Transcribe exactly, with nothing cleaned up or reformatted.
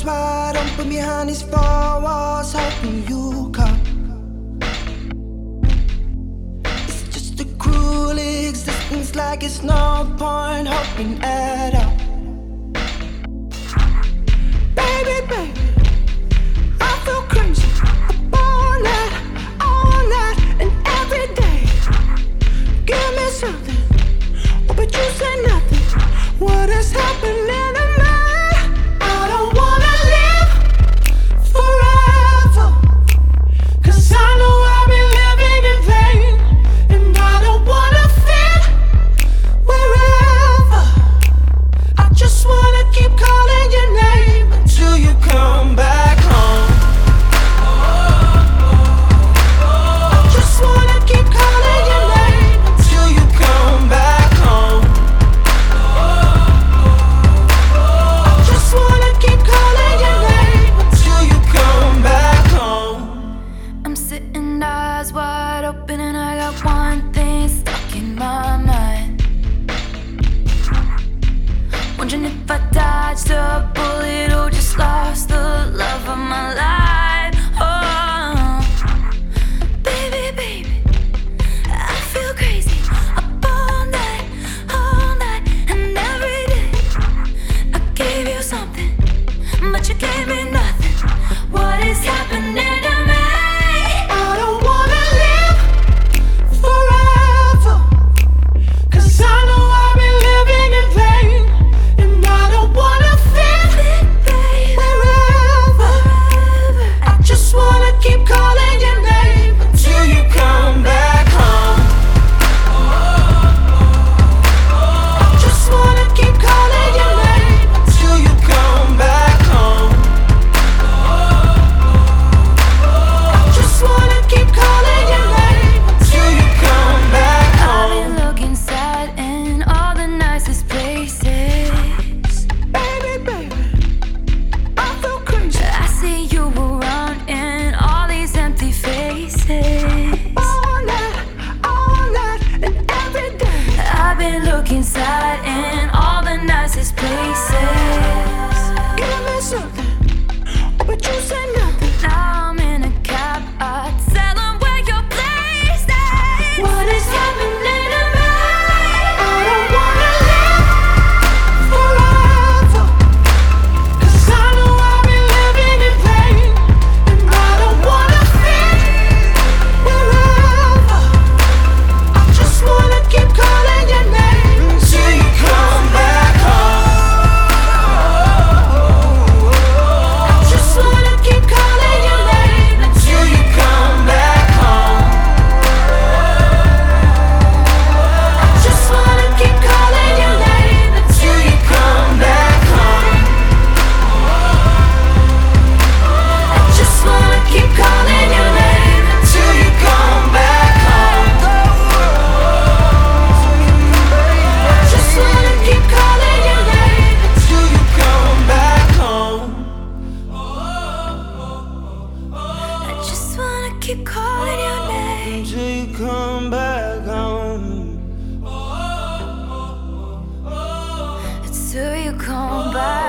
eyes wide open behind these four walls, hoping you come. It's just a cruel existence, like it's no point hoping at all. Baby, baby, I feel crazy all night, all night, and every day. Give me something, oh, but you say nothing. What is happening to me? I don't wanna live forever, 'cause I know I've been living in vain. And I don't wanna fit wherever. I just wanna keep calling your name until you come back home. I just wanna keep calling your name until you come back home. I just wanna keep calling your name until you come back home. I'm sitting eyes wide open and I got one thing stuck in my mind. Wondering if I dodged a bullet or just lost the love of my life. Oh, baby, baby, I feel crazy up all night, all night, and every day. I gave you something, but you gave me nothing. What is happening to me? I don't wanna live forever, 'cause I know I've been living in vain. And I don't wanna fit wherever. I just wanna keep calling your name until you come back home. I just wanna keep calling your name until you come back home. I just wanna keep calling your name until you come back I've home. been looking sad in all the nicest places. Baby, baby, I feel crazy I see you around in all these empty faces. all night, all night, and every day. I've been looking sad in all the nicest places. Give me something, oh, but you say nothing. Now I'm in a cab, I tell them where your place is. What is happening to me? I don't wanna live forever, 'cause I know I've been living in vain. And I don't wanna fit wherever. I just wanna keep calling your name until you come back home. I just wanna keep calling your name until you come back home. I just wanna keep calling your name until you come back home. I just wanna keep calling your name until you come back home. I just wanna keep calling your name until you come back home. I just wanna keep calling your name Until you come back home. until you come back.